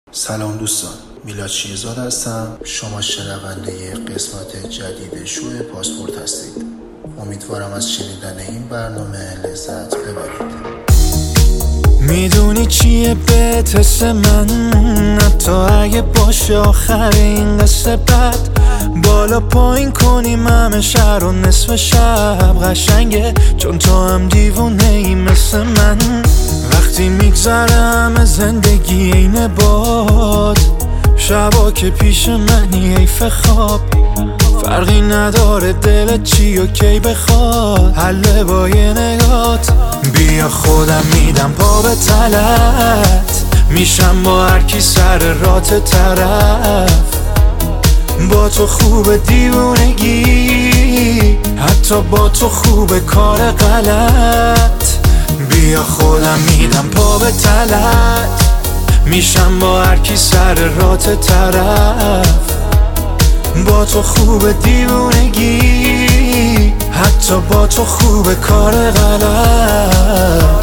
سلام دوستان، میلاد شیرزاد هستم. شما شنونده قسمت جدید شو پاسپورت هستید. امیدوارم از شنیدن این برنامه لذت ببرید. میدونی چیه بهت حس من، حتی اگه باشه آخر این قصه بد، بالا پایین کنیم همه شهر و نصف شب قشنگه، چون تو هم دیوونه ای مثل من. وقتی میگذره همه زندگی اینه باد، شبا که پیش منی حیف خواب، فرقی نداره دلت چی و کی بخواد، حله با یه نگات. بیا خودم میدم پا به تلت، میشم با هر کی سر رات طرف. با تو خوب دیوونگی، حتی با تو خوب کار غلط. بیا خودم میدم پا به تلت، میشم با هر کی سر رات طرف. با تو خوب دیوونگی، حتی با تو خوب کار غلط.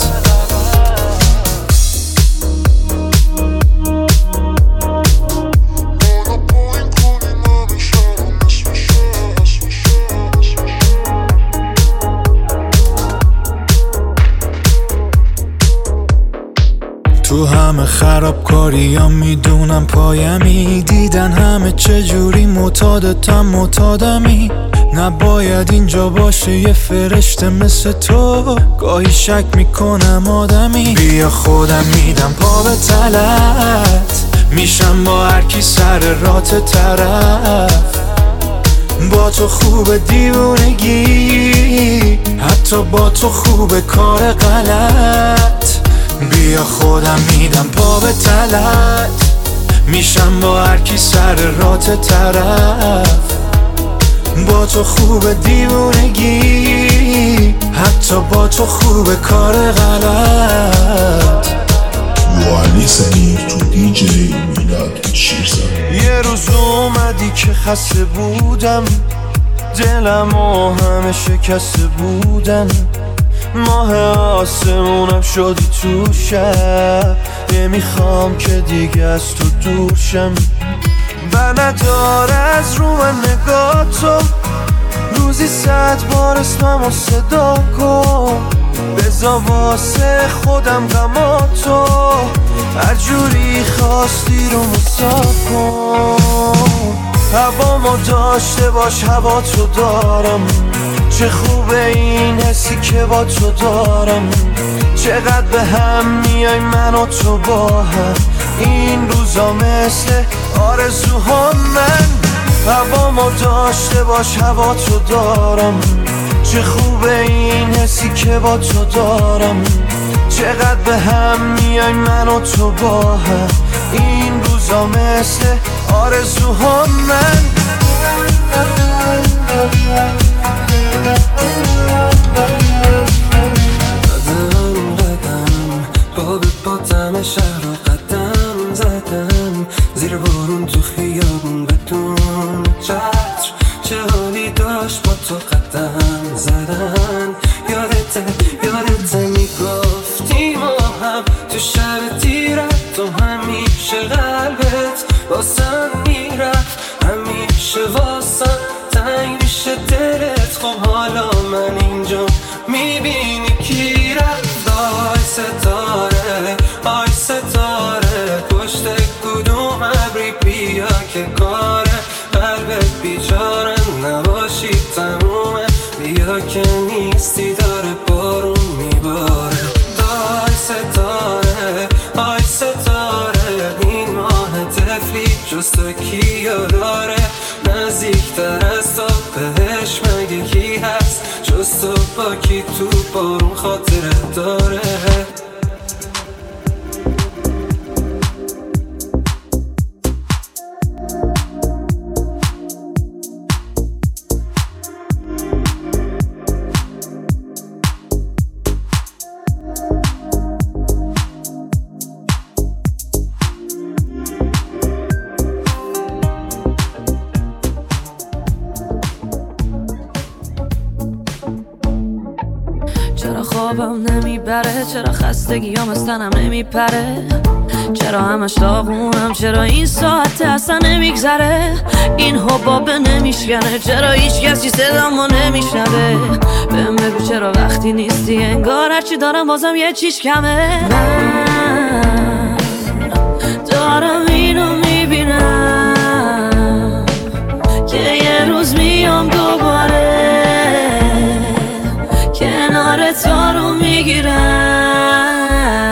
تو همه خرابکاریام میدونم پایمی، دیدن همه چجوری معتادتم معتادمی. نباید اینجا باشه یه فرشته مثل تو، گاهی شک میکنم آدمی. بیا خودم میدم پا به تلت، میشم با هر کی سر رات طرف. با تو خوب دیوونگی، حتی با تو خوب کار غلط. بیا خودم میدم پا به تلت، میشم با هر کی سر رات طرف. با تو خوب دیوونگی، حتی با تو خوب کار غلط. You are listening to DJ میلاد شیرزاد. یه روز اومدی که خسته بودم، دلم و همه شکسته بودن. ماه آسمونم شدی تو شب، نمیخوام که دیگه از تو دور شم. و نداره از رو من نگاه تو، روزی 100 بار اسممو صدا کن. بذار واسه خودم غماتو، هر جوری خواستی رو مساف کن. هوامو داشته باش، هوا تو دارم. چه خوبه این حسی که با تو دارم، چقدر به هم میای من و تو با هم. این روزا مثل آرزوها من، هوامو داشته باش، هوا تو دارم. چه خوبه این حسی که با تو دارم، چقدر به هم میای من و تو با هم. این روزا مثل آرزوها من. با دم شهر رو قدم زدم، زیر بارون تو خیابون بدون چتر. چه حالی داشت با تو قدم زدن، یادته میگفتی ما هم تو شب تیرت، تو همیشه قلبت واسم میرفت، همیشه واسم تنگ میشه دلت. خب حالا من اینجا میبینی کی رفت. آی ستاره، آی ستاره، پشت کدوم ابری بیا که کاره. قلبت بیچاره نباشی تمومه، بیا که نیستی داره بارون میباره. آی ستاره، آی ستاره، این ماه طفلی جز تو کیو داره. نزدیکتر از تو بهش مگه کی هست، جز تو با کی تو بارون خاطره داره. چرا خوابم نمیبره، چرا خستگیام از تنم نمیپره. چرا همش داغونم؟ چرا این ساعت اصلا نمیگذره؟ این حباب نمیشکنه؟ چرا هیچ کسی صدامو نمیشنوه؟ بهم بگو چرا وقتی نیستی انگار هرچی دارم بازم یه چیز کمه. من دارم اینو میبینم که یه روز میام دوباره کنار تا رو میگیرم.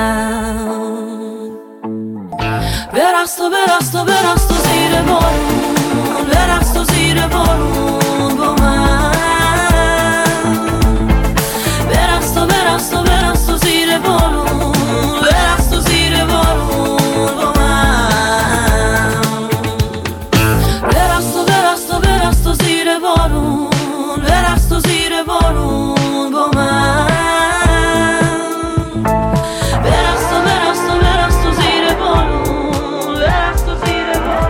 برقص تو برقص تو برقص تو زیر بارون، برقص تو زیر بارون با من. برقص تو برقص تو برقص تو زیر بارون، برقص تو زیر بارون با من. برقص تو برقص تو برقص تو زیر بارون، برقص تو زیر بارون با من. برقص تو برقص تو برقص تو زیر بارون، برقص تو زیر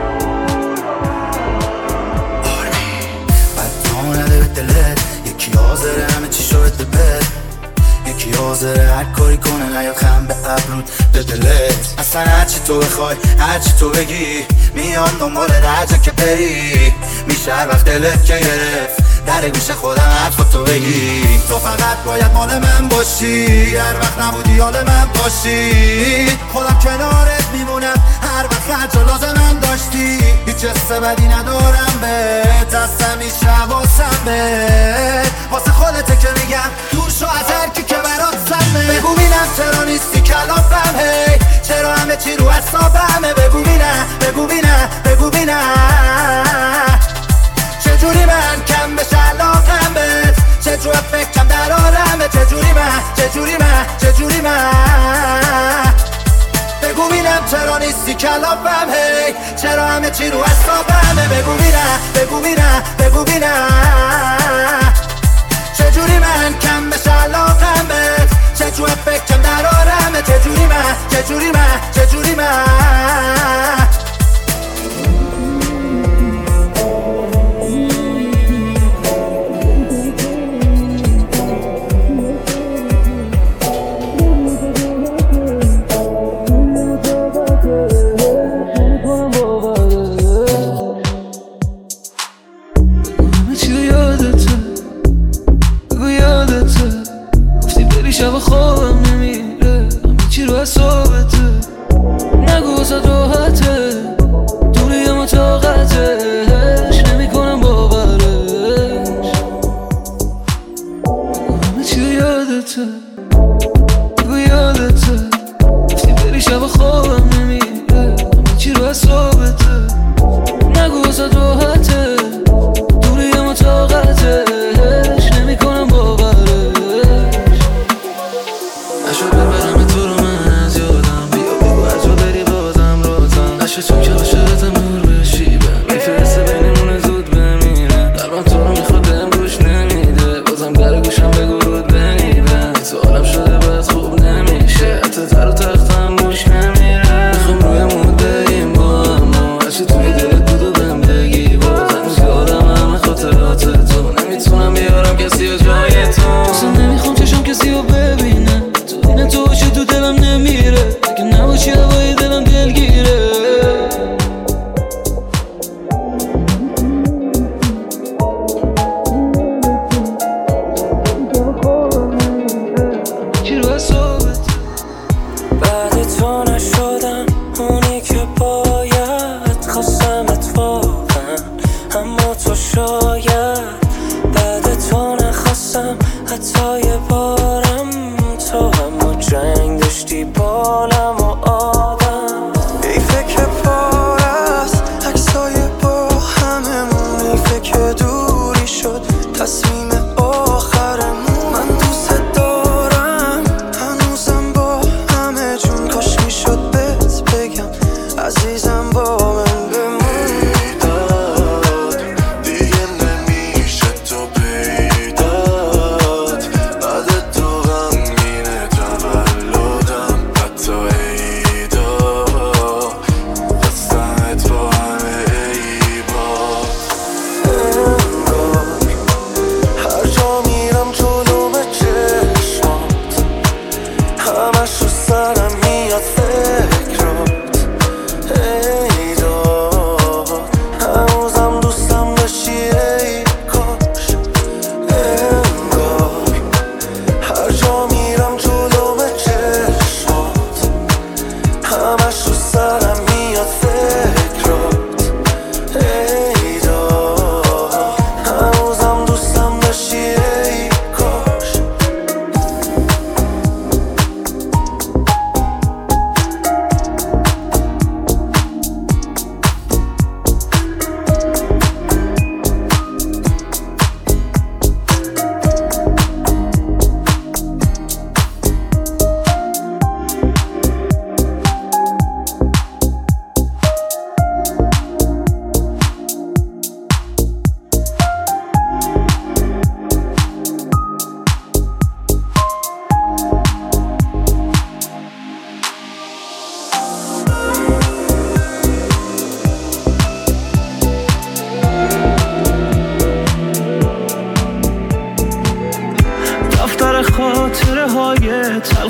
بد نده به دلت، یکی حاضره همه چی شو بده بد، یکی حاضره هر کاری کنه نیاد خم به ابرود به دلت. اصلا هرچی تو بخوای هرچی تو بگی میان دنبال درجا که بری، میشه هر وقت دلت که گرفت در گوش خودم حرفاتو بگی. تو فقط باید مال من باشی، هر وقت نبودی حال من باشی. خودم کنارت میمونم هر وقت خرج لازمم داشتی. هیچ حس بدی ندارم بهت، از همیشه حواسم بهت. واسه خودته که میگم دور شو از هر کی که برات سمه. بگو بینم چرا نیستی کلافم، هی چرا همه چی رو حسابمه. بگو بینم بگو بینم بگو بینم چجوری من کم بشه علاقم بهت، چجوری فکرم در آرمه. چجوری من بگو بینم چرا نیستی کلافم، هی چرا همه چی رو حسابمه. بگو بینم بگو بینم بگو بینم چجوری من کم بشه علاقم بهت، چجوری فکرم در آرمه. چجوری من شب خوابم نمیره، همه چی رو حسابته. نگو واسه راحته، دوری اما طاقتش نمیکنم باورش. همه چی رو یادته، بگو یادته. گفتی بری شب خوابم نمیره، همه چی رو حسابته. نگو واسه راحته، دوری اما طاقتش نمیکنم باورش. نشد ببرم تو رو من از یادم، بیا بگو از جا بری بازم رازم. عشقتون که عاشقتم نور بشیبم، میفرسته بینمونه زود بمیرم. قلبم تو رو میخواد بهم گوش نمیده، بازم در گوشم بگو رود بمیرم. سوالم شده باید خوب نمیشه، حتی تر و تختم گوش نمیره. میخوام روی موده این با اما هرچی توی دلت بود و بهم بگی. بازم یادم همه خاطرات تو، نمیتونم بیارم کسی و جای تو. اصلا نمیخوام چشم کسی رو ببینه، تو این تو باشی تو دلم نمیره. اگه نباشی هوای دلم دلگیره.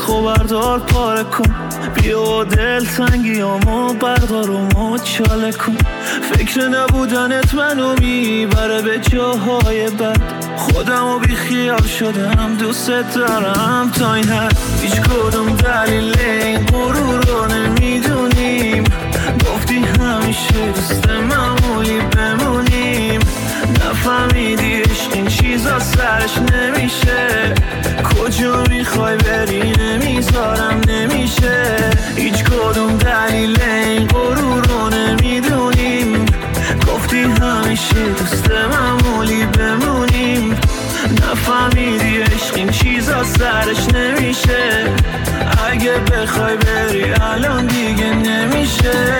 نخو بردار پاره کن، بیا دل تنگیامو بردار و مچاله کن. فکر نبودنت منو میبره به جاهای بد، خودمو بی خیال شدم دوست دارم تا این حد. هیچ کدوم دلیل این غرور رو نمیدونیم، گفتی همیشه دوست معمولی بمونیم. نفهمیدی عشق این چیزا سرش نمیشه، کجا میخوای بری نمیذارم نمیشه. هیچ کدوم دلیل این غرور رو نمیدونیم، گفتی همیشه دوست معمولی بمونیم. نفهمیدی عشق این چیزا سرش نمیشه، اگه بخوای بری الان دیگه نمیشه.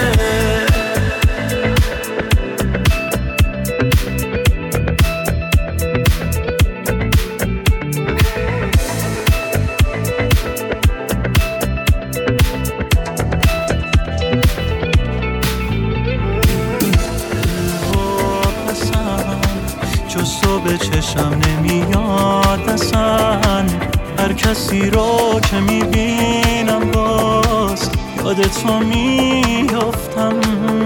به چشم نمیاد اصلا، هر کسی رو که میبینم باز یادتو میافتم.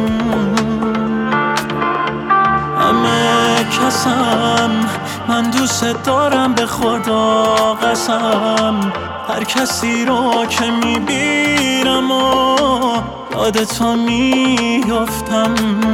همه کسم من دوست دارم به خدا قسم، هر کسی رو که میبینم و یادتو میافتم.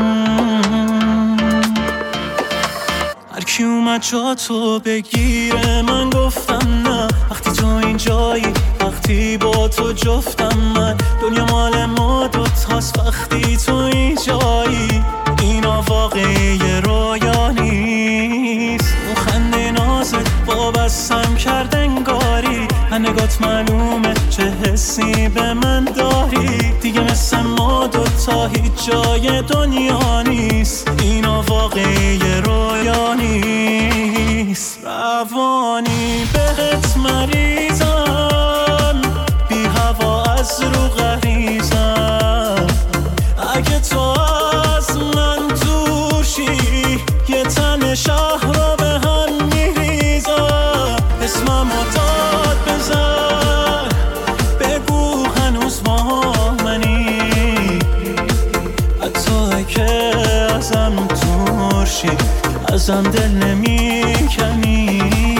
هرکی اومد جا تو بگیره من گفتم نه، وقتی تو اینجایی وقتی با تو جفتم من. دنیا مال ما دوتاست وقتی تو اینجایی، اینا واقعی رویا نیست. اون خنده نازت وابستم کرد انگاری، نگات معلومه چه حسی به من داری. دیگه مثل ما دوتا هیچ جای دنیا نیست، اینا واقعی رویا نیست. روانی بهت مریضم، بی هوا از رو غریزم. اگه تو از من دوشی یه تن شهر رو به هم میریزم. اسممو داد بزن، بگو هنوز با منی، حتی که ازم دورشی ازم دل نمیکنی.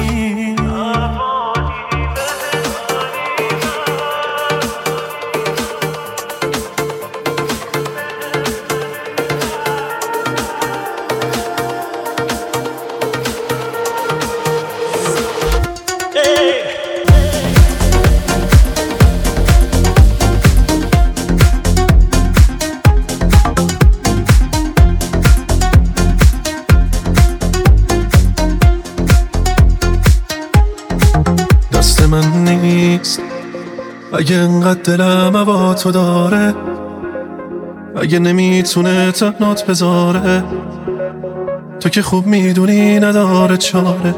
من نیست اگه انقدر دلم هوا تو داره، اگه نمیتونه تنات بذاره، تو که خوب میدونی نداره چاره.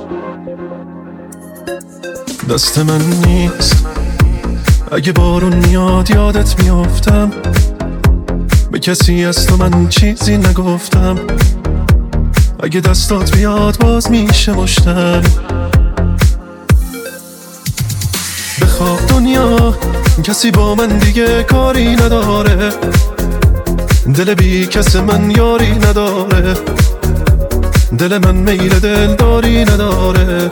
دست من نیست اگه بارون میاد یادت میافتم، به کسی از تو من چیزی نگفتم. اگه دستات بیاد باز میشه مشتم. بخواب دنیا کسی با من دیگه کاری نداره، دل بی کس من یاری نداره، دل من میل دلداری نداره.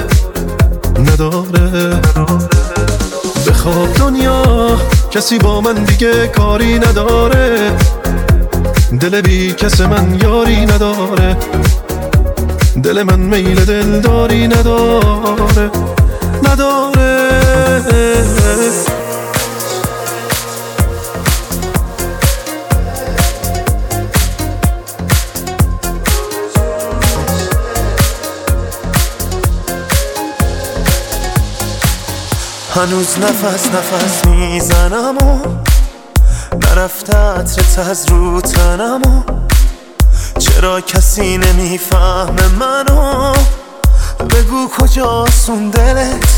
بخواب دنیا کسی با من دیگه کاری نداره، دل بی کس من یاری نداره، دل من میل دلداری نداره. هنوز نفس میزنم و نرفته عطرت از رو تنم و چرا کسی نمیفهمه منو؟ بگو کجاست اون دلت؟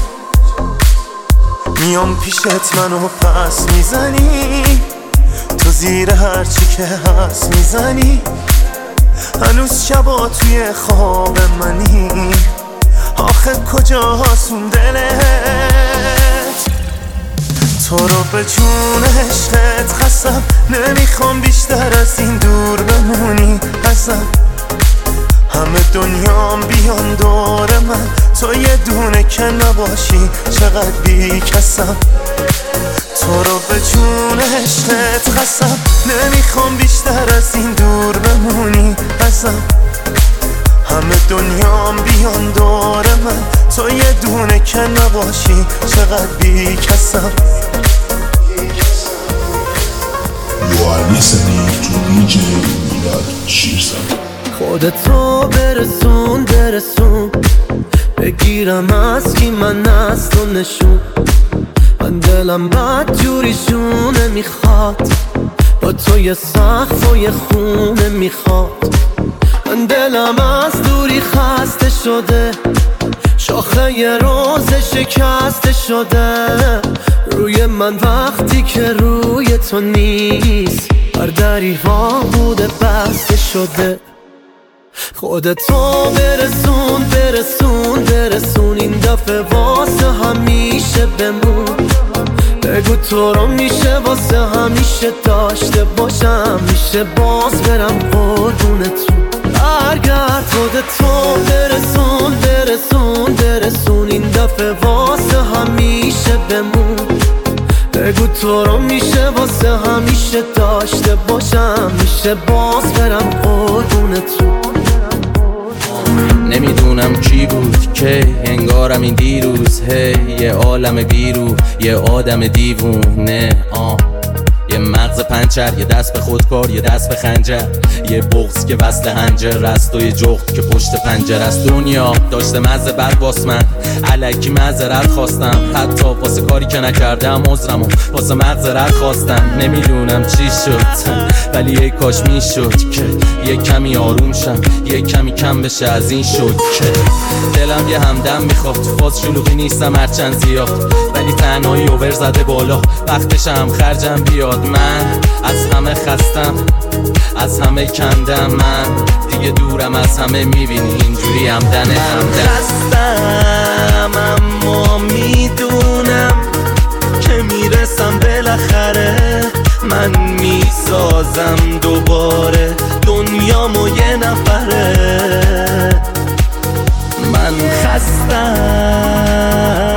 میام پیشت منو پس میزنی، تو زیر هرچی که هست میزنی. هنوز شبا توی خواب منی، آخه کجاست اون دلت؟ تو رو به جون عشقت خستم، نمیخوام بیشتر از این دور بمونی ازم. همه دنیام بیان دور من، تو یه دونه که نباشی چقدر بی کسم. تو رو به جون عشقت خستم، نمیخوام بیشتر از این دور بمونی ازم. همه دنیام بیان دور من، تو یه دونه که نباشی چقدر بی کسم. You are listening to DJ میلاد شیرزاد. خودتو برسون بگیرم از کی من از تو نشون. من دلم بد جوریشونه میخواد، با تو یه سقف و یه خونه میخواد. من دلم از دوری خسته شده، شاخه یه روز شکسته شده. روی من وقتی که روی تو نیست، هر دری ها بوده بسته شده. خودتو برسون این دفعه واسه همیشه بمون. بگو تو رو میشه واسه همیشه داشته باشم، میشه باز برم قربونتون. برگرد خودتو برسون این دفعه واسه همیشه بمون. بگو تو رو میشه واسه همیشه داشته باشم، میشه باز برم قربونتون. نمیدونم کی بود که انگارم این دیروز، یه عالم بیرو، یه آدم دیوونه. یه مغز پنچر، یه دست به خودکار، یه دست به خنجر، یه بغض که وصل هنجر است و یه جغد که پشت پنجر است. دنیا داشته مزه بر باس، من الکی معذرت خواستم، حتی واسه کاری که نکردم عذرمو واسه معذرت خواستم. نمیدونم چی شد ولی ای کاش میشد که یه کمی آروم شم، یه کمی کم بشه از این شد که دلم یه همدم میخواد. تو فاز شلوغی نیستم هرچند زیاد، ولی تنهایی اوور زده بالا، وقتشم خرجم بیاد. من از همه خستم، از همه کندم، من دیگه دورم از همه، میبینی اینجوری همدن خستم اما میدونم که میرسم بالاخره. من میسازم دوباره دنیامو یه نفره. من خستم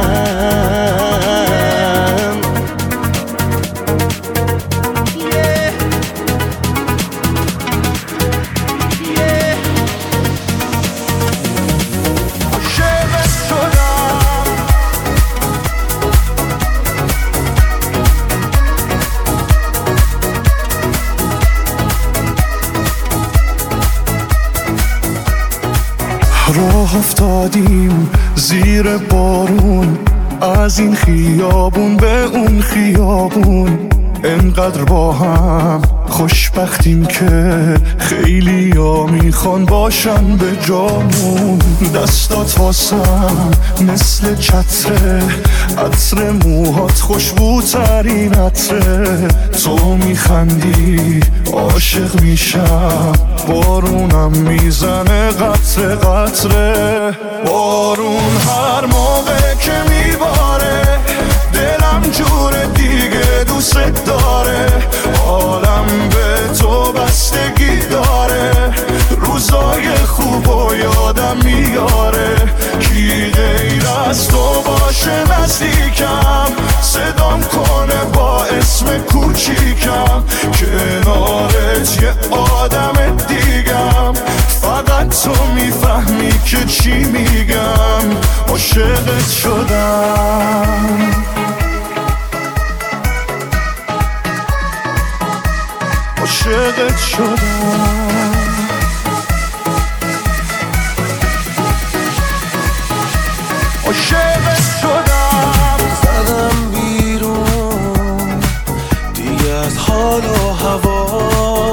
راه افتادیم زیر بارون، از این خیابون به اون خیابون. انقدر با هم خوشبختیم که خیلی ها میخوان باشن به جامون. دستات واسم مثل چتره، عطر موهات خوشبوترین عطره. تو میخندی عاشق میشم، بارونم میزنه قطره قطره. بارون هر موقع که میباره دلم جور دیگه دوست داره. عالم به تو بستگی داره، روزای خوب و یادم میاره. کی غیر از تو باشه نزدیکم، صدام کنه با اسم کوچیکم. کنارت یه آدم دیگم، فقط تو میفهمی که چی میگم. عاشقت شدم، عاشقت شدم. عاشقت شدم. زدم بیرون دیگه از حال و هوا،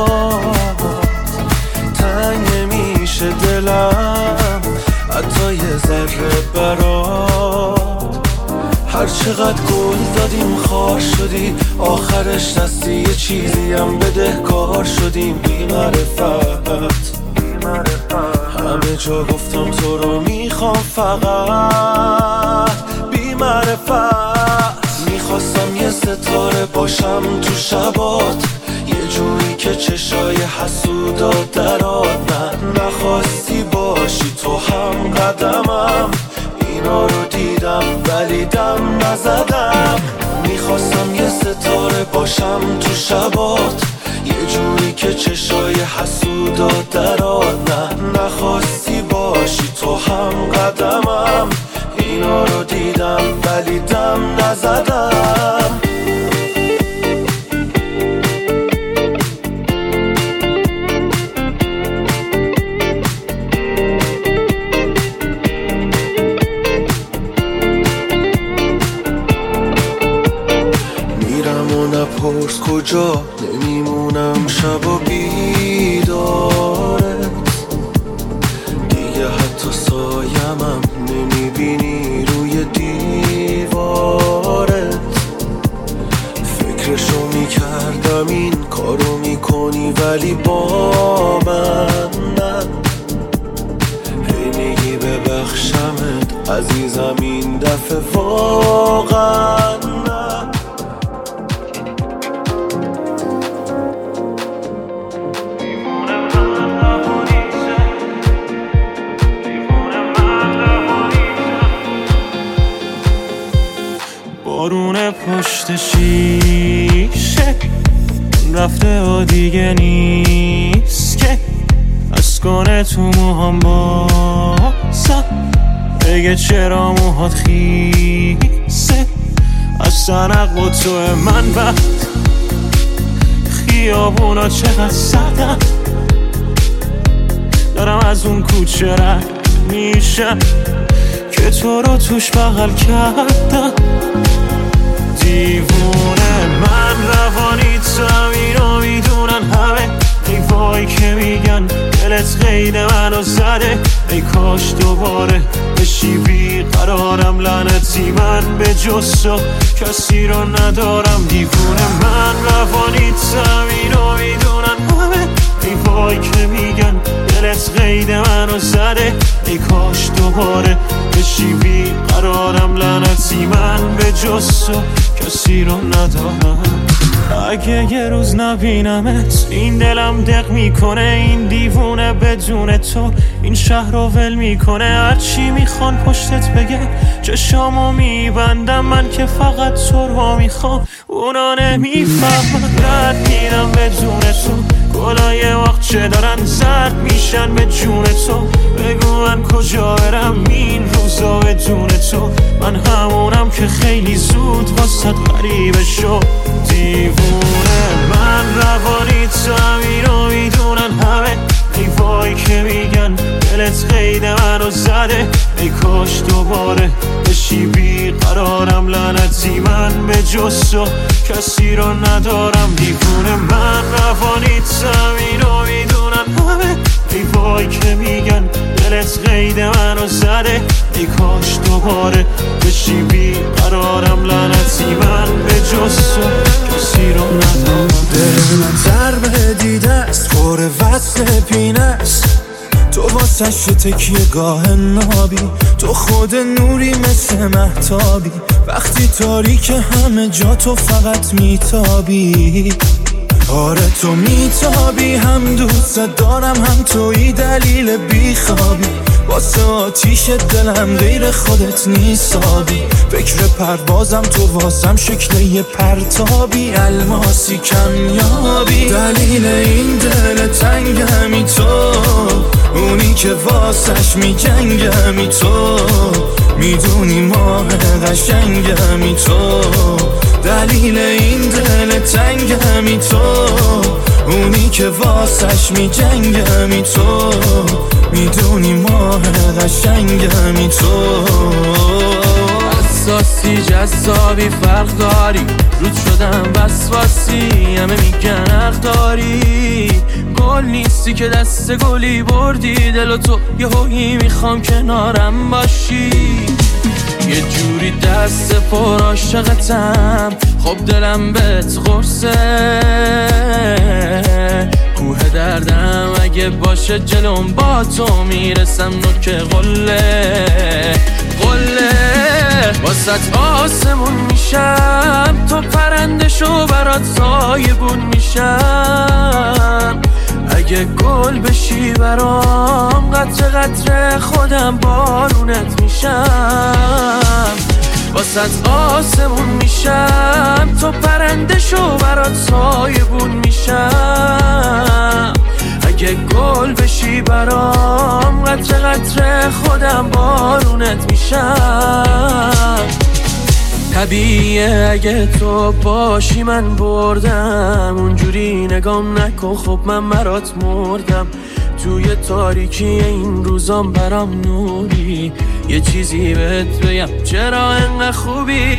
تنگ نمیشه دلم حتی یه ذره برات. هر چقدر گل دادیم خار شدی، آخرش دستی یه چیزی هم بدهکار شدیم. بی معرفت همه جا گفتم تو رو میخوام، فقط بی معرفت میخواستم یه ستاره باشم تو شبات، یه جوری که چشای حسودات درات. نه نخواستی باشی تو هم قدمم، اینا رو دیدم ولی دم نزدم. میخواستم یه ستاره باشم تو شبات، یه جوری که چشای حسودات درات. نه نخواستی باشی تو هم قدمم، اینا رو دیدم ولی دم نزدم. نپرس کجا نمیمونم شبا بیدارت، دیگه حتی سایمم نمیبینی روی دیوارت. فکرشو میکردم این کارو میکنی ولی با من نه. هی میگی ببخشمت عزیزم این دفعه واقعا نه. بارون پشت شیشه رفته و دیگه نیست که از کنه تو موهام بازم بگه چرا موهات خیسه. از سنق و تو من بعد خیابونا چقدر سردم، دارم از اون کوچه رد میشم که تو رو توش بغل کردم. دیوونه من روانی تو اینو میدونن همه، ای وای که میگن دلت قید منو زده. ای کاش دوباره بشی بیقرارم، لعنتی من به جز تو کسی رو ندارم. دیوونه من روانی تو اینو میدونن همه، ای وای که میگن دلت قید منو زده. ای کاش دوباره بشی بیقرارم، لعنتی من به جز تو کسی رو ندارم. اگه یه روز نبینمت این دلم دق میکنه، این دیوونه بدون تو این شهر رو ول میکنه. هرچی میخوان پشتت بگه چشامو میبندم، من که فقط تو رو میخوام اونا نمیفهمن. رد میرم بدون تو، گلای وقت چه دارن زرد میشن به جون تو. بگو من کجا برم این روزا بدون تو، من همونم که خیلی زود واسد غریبه شد. دیوونه من روانی تو اینو میدونن همه، ای وای که میگن دلت قید منو زده. ای کاش دوباره بشی بیقرارم، لعنتی من به جز تو کسی رو ندارم. دیوونه من روانی تو اینو میدونن همه، ای وای که میگن دلت قید منو زده. ای کاش دوباره بشی بیقرارم، لعنتی من به جز تو کسی رو ندارم. دل من ضربه دیده است پر وصل پینه است، تو واسش تکیه گاه نابی، تو خود نوری مثل مهتابی. وقتی تاریک همه جا تو فقط میتابی. آره تو میتابی، هم دوست دارم هم توی دلیل بیخوابی. واسه آتیش دلم غیر خودت نیسابی. فکر پروازم تو واسم شکل یه پرتابی، الماسی کمیابی. دلیل این دل تنگمی تو، اونی که واسش میجنگمی تو. میدونی ماه قشنگمی تو، دلیل این دل تنگمی تو. اونی که واسش میجنگمی تو. میدونی ماه قشنگمی تو. حساسی جذابی فرق داری، رود شدم وسواسی همه میگن حق داری. گل نیستی که دست گلی بردی دل و تو یه هویی میخوام کنارم باشی. یه جوری دست پر عاشقتم، خب دلم بهت قرصه. کوه دردم اگه باشه جلوم با تو میرسم نوک قله قله. واسط آسمون میشم، تو پرنده شو برات سایبون میشم. اگه گل بشی برام، قطره قطره خودم بارونت میشم. واسط آسمون میشم، تو پرنده شو برات سایبون میشم. اگه گل بشی برام، قطره قطره خودم بارونت میشم. طبیعیه اگه تو باشی من بردم، اونجوری نگام نکن خب من برات مردم. توی تاریکی این روزام برام نوری، یه چیزی بهت بگم چرا انقدر خوبی.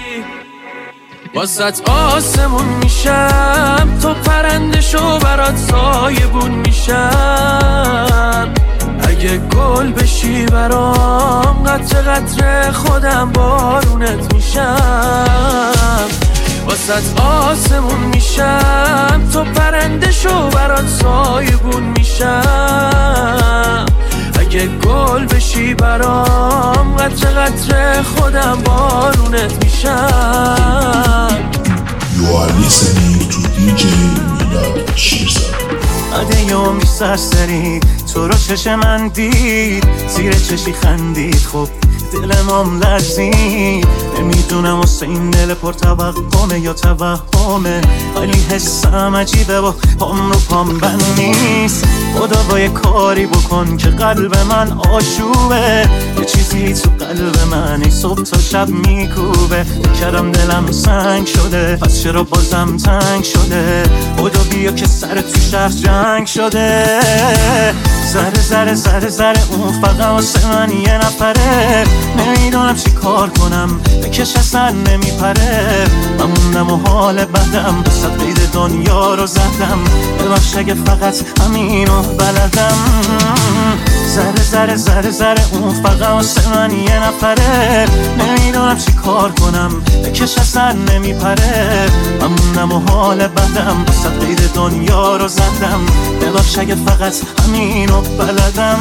واسط آسمون میشم، تو پرنده شو برات سایبون میشم. اگه گل بشی برام، قطره قطره خودم بارونت میشم. واسط آسمون میشم، تو پرنده شو برات سایبون میشم. اگه گل بشی برام، قطره قطره خودم بارونت میشم. You are listening to DJ میلاد شیرزاد. عده یومی سرسری تو رو چشم من دید، زیر چشی خندید، خب دلم لرزید. نمیدونم واسه این دل پر توقمه یا توهمه، ولی حسم عجیبه و پام رو پام بند نیست. خدا با یه کاری بکن که قلب من آشوبه، یه چیزی تو قلب من ای صبح تا شب میکوبه. کردم دلم سنگ شده، پس چرا بازم تنگ شده؟ خدا بیا که سر تو شهر جنگ شده. ذره ذره ذره ذره اون فقط واسه من یه نفره. نمیدونم چی کار کنم، بکش اصلا نمیپره. من موندم و حال بدم، بسد قید دنیا رو زدم. ببخش اگه فقط همینو بلدم. ذره ذره ذره ذره اون فقط واسه من یه نفره. نمیدونم چی کار کنم، بکش اصلا نمیپره. من موندم و حال بدم، بسد قید دنیا رو زدم. ببخش اگه فقط همینو بلدم.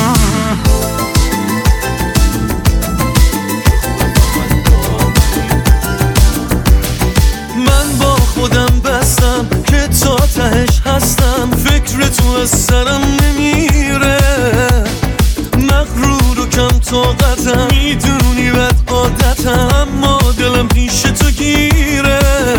خودم بستم که تا تهش هستم، فکر تو از سرم نمیره. مغرور و کم طاقتم، میدونی بد عادتم، اما دلم پیش تو گیره.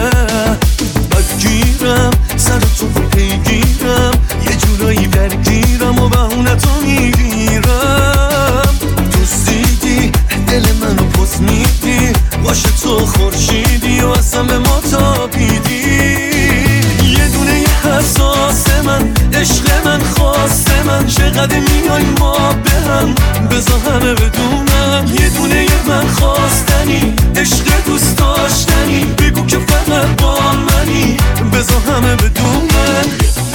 بدگیرم سر تو پیگیرم، یه جورایی درگیرم و بهونه تو میگیرم. دوستیدی دل منو پس میدی، باشه تو خورشیدی و اصلا به ما تابیدی. یه دونه حساس من، عشق من، خواست من، چقدر میای ما به هم، بذار همه بدونم. یه دونه من خواستنی، عشق دوست داشتنی، بگو که فقط با منی، بذار همه بدونم.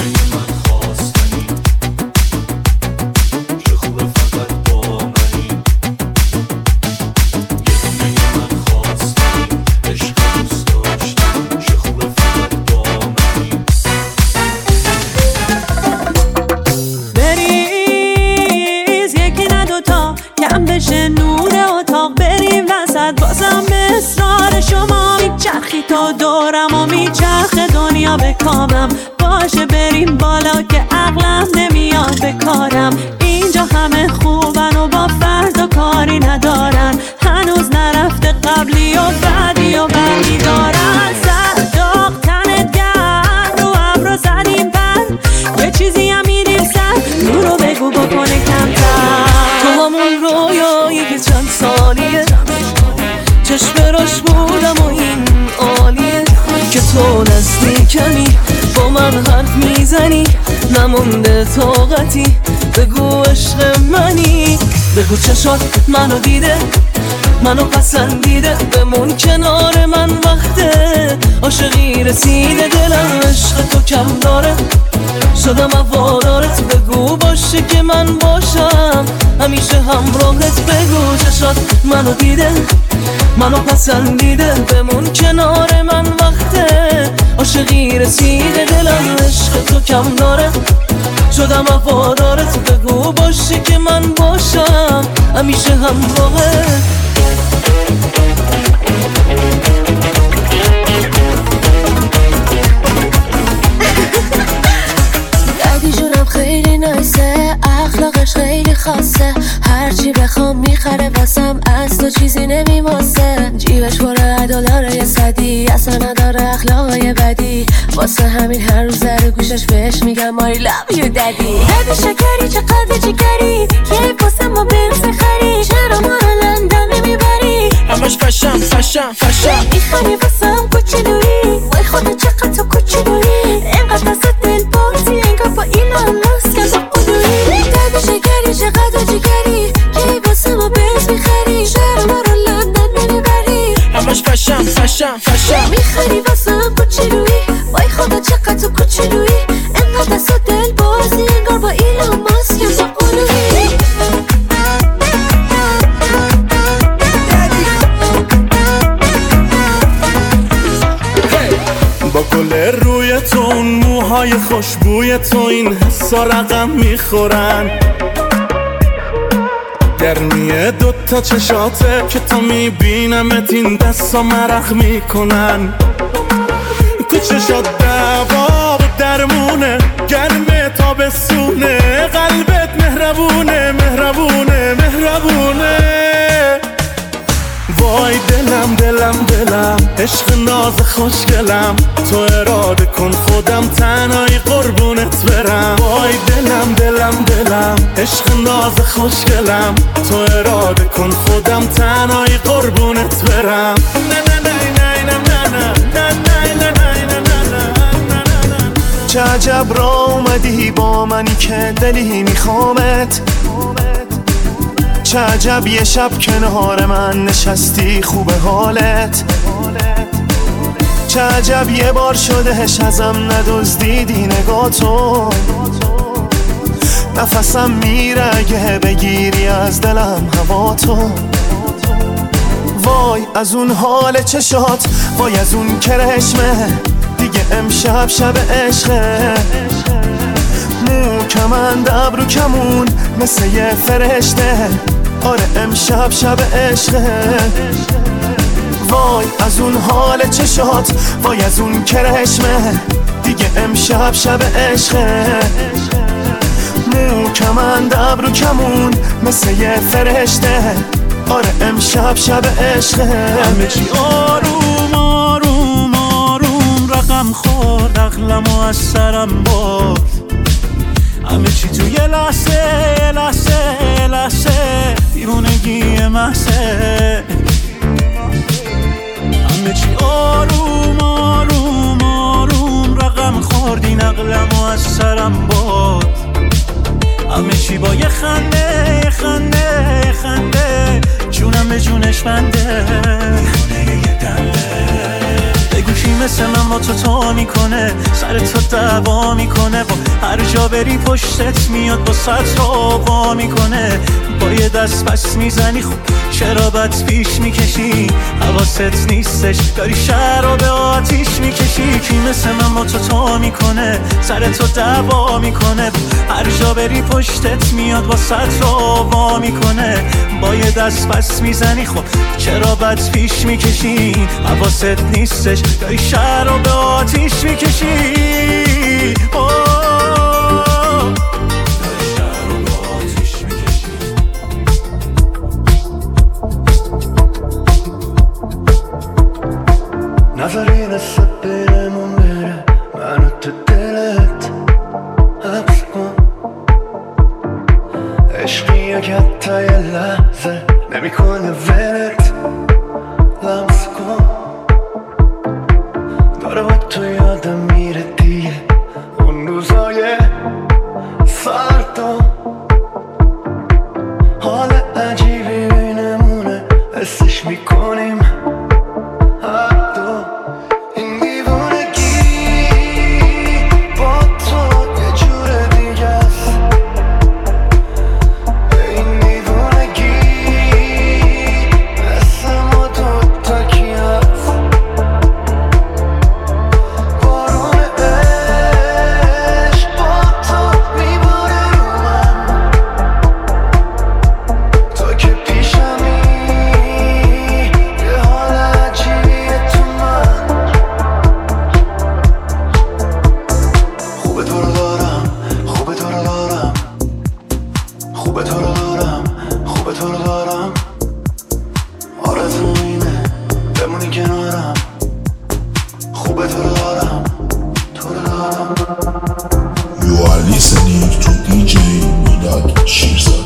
تا دورم و میچرخه دنیا به کامم. باشه بریم بالا که عقلم نمیاد به کارم. اینجا همه خوبن و با فردا کاری ندارن، هنوز نرفته قبلی و بعدی و بعدی دارن. سر داغ تنت گرم، رو ابرو زدیم بر، یه چیزی هم میدیم سر، نورو بگو بکنه کمتر. تو همون رویایی که چند سالیه، چشم راش بودم و این عالیه که تو نزدیکمی، با من حرف میزنی، نمونده طاقتی، بگو عشق منی. بگو چشات منو دیده، منو پسندیده، بمون کنار من وقته. عاشقی رسیده دلم، عشق تو کم داره، شدم هوادارت. بگو باشه که من باشم همیشه همراهت. بگو چشات منو دیده، منو پسندیده، بمون کنار من وقته. عاشقی رسیده دلم، عشق تو کم داره، شدم هوادارت. بگو باشه که من باشم همیشه همراهت. دادی جونم خیلی نایسه، اخلاقش خیلی خاصه، هرچی بخوام میخره واسم، از تو چیزی نمیماسه، جیبش پر $1 صدی، اصلا نداره اخلاقای بدی، واسه همین هر روز در گوشش بهش میگم I love you daddy. دادی شکری چقدر جگری، کی واسه ما بنز میخری، چرا ما رو لندن نمیبری، همش فشم فشم فشم میخری واسم کوچولویی، وای خدا چقدر تو کوچولویی، اینقدر دست دل بازی، انگار با ایلان ماسک با قلویی. دادی شکری چقدر جگری، کی واسه ما بنز میخری، چرا ما رو لندن نمیبری، همش فشم فشم فشم میخری واسم کوچولویی، وای خدا چقدر تو کوچولویی، اینقدر دست دل بازی، انگار با ایلان ماسک با قلویی. با گل روی تو، اون موهای خوشبوی تو، این حسا رقم میخورن، گرمی دوتا چشاته که تا میبینمت این دستا مرخ میکنن، تو چشات دوا و درمونه، گرم تابستونه، قلبت مهربونه مهربونه مهربونه. وای دلم دلم دلم، عشق ناز خوشگلم، تو اراده کن خودم تنهایی قربونت برم. وای دلم دلم دلم، عشق ناز خوشگلم، تو اراده کن خودم تنهایی قربونت برم. نه نه نه نه نه نه نه نه نه. چه عجب را اومدی با منی که دلی میخوامت، چه عجب یه شب کنار من نشستی خوب حالت، چه عجب یه بار شدهش ازم ندزدیدی نگاتو، نفسم میره اگه بگیری از دلم هوا تو. وای از اون حال چشات، وای از اون کرشمه، دیگه امشب شب عشقه، مو کمند ابرو کمون مثل یه فرشته، آره امشب شب عشقه. وای از اون حال چشات، وای از اون کرشمه، دیگه امشب شب عشقه، مو کمند ابرو کمون مثل یه فرشته، آره امشب شب عشقه. همه چی آروم آروم آروم رقم خورد، عقلمو از سرم برد، همه چی تو یه لحظه لحظه لحظه، دیوونگی محضه، همه چی آروم آروم آروم رقم خورد، این عقلمو از سرم برد، همه چی با یه خنده خنده خنده، جونم به جونش بنده، یه دنده بگوشی مثل من با تو میکنه، سر تو دعوا میکنه، با هر جا بری پشتت میاد با سطر وا میکنه، با یه دست پس میزنی خب چرا بد پیش میکشی، حواست نیستش داری شهر رو به آتیش میکشی، کی مثل من با تو میکنه، سر تو دعوا میکنه، هر جا بری پشتت میاد با سطر وا میکنه، با یه دست پس میزنی خب چرا بد پیش میکشی، حواست نیستش داری شهر رو به آتیش میکشی. نذاری نصف بیرمون بره، منو تو دلت حبس کن، عشقی اگه حتی یه لحظه نمیکنه ولت لمس کن، داره با تو یادم میره دیگه اون روزای سردم، حال عجیبی بینمونه حسش میکنیم خوبه تو رو دارم، خوبه تو رو دارم، خوبه تو رو دارم، خوبه تو رو دارم. آرزوم اینه بمونی کنارم، خوبه تو رو دارم، تو رو دارم. You are listening to DJ Milad Shirzad.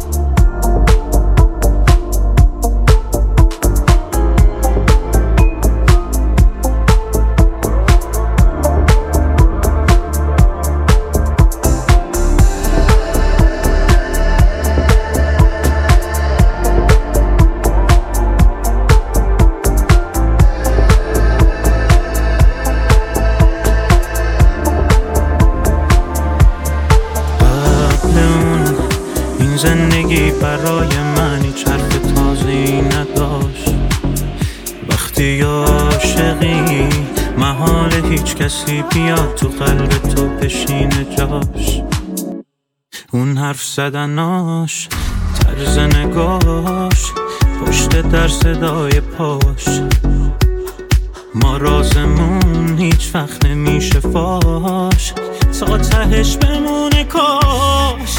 زندگی برای من هیچ حرف تازه‌ای نداشت. وقتی عاشقی محال هیچ کسی بیاد تو قلب تو بشینه جاش. اون حرف زدناش، طرز نگاش، پشت در صدای پاش. ما رازمون هیچ وقت نمیشه فاش، تا تهش بمونه کاش.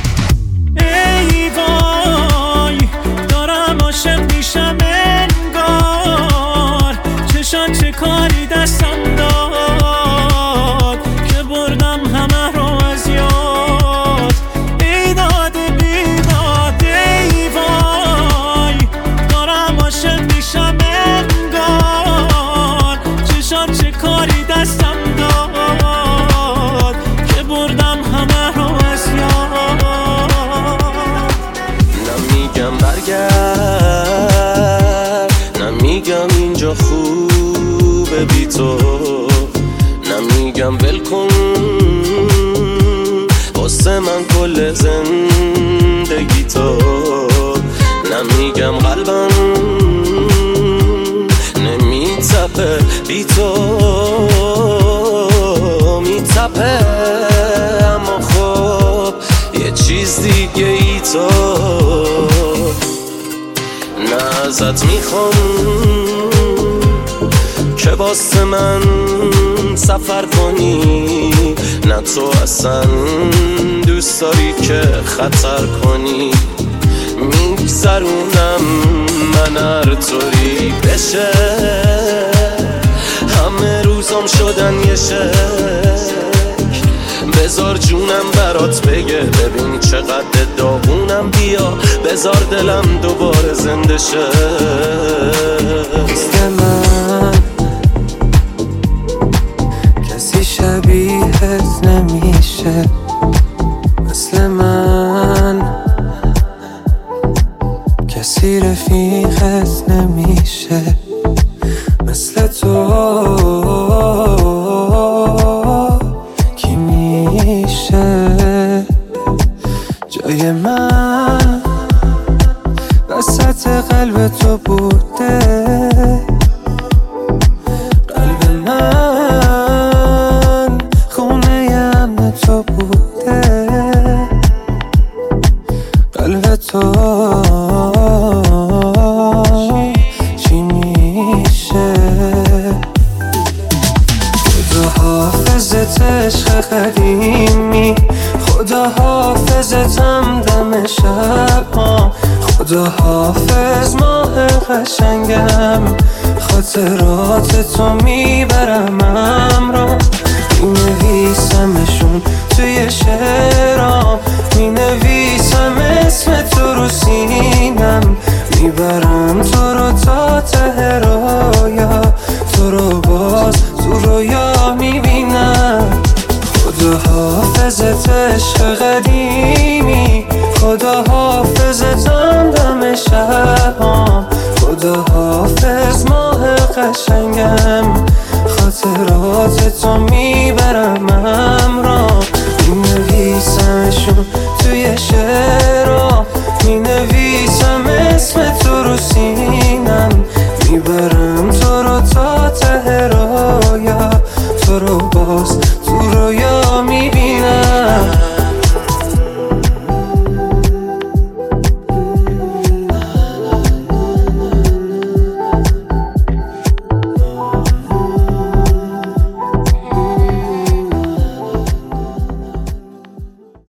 ای وای دارم عاشق میشم انگار، چشان چه کاری دستم داد که بردم همه رو از یاد. ای داد بیداد ای وای دارم عاشق میشم انگار، چشان چه کاری دستم داد که بردم همه رو از یاد. برگرد نمیگم اینجا خوبه بی تو، نمیگم ولکن واسه من کل زندگی تو، نمیگم قلبم نمیتپه بی تو، میتپه اما خب یه چیز دیگه ای تو. نه ازت میخوام که واسه من سفر کنی، نه تو اصلا دوست داری که خطر کنی. میگذرونم من هر طوری بشه، همه روزام شدن یه شک. بذار جونم برات بگه ببین چقدر داغونم، بیا بذار دلم دوباره زنده شه. مثل من کسی شبیهت نمیشه، مثل من کسی رفیقت نمیشه، مثل تو جای من وسط قلب تو بوده، قلب من خونه امن تو بوده، قلب تو چی میشه؟ خدا حافظت عشق قدیمی، خدا حافظتم دم شب ها، خدا حافظ ماه قشنگم، خاطرات تو میبرم همراه. مینویسمشون توی شعرام، مینویسم اسم تو رو سینم، میبرم تو رو تا ته رویا، تو رو باز تو رویا میبینم. خدا حافظت عشق قدیمی، خدا حافظتم دم شبام، خدا حافظ ماه قشنگم، خاطرات تو میبرم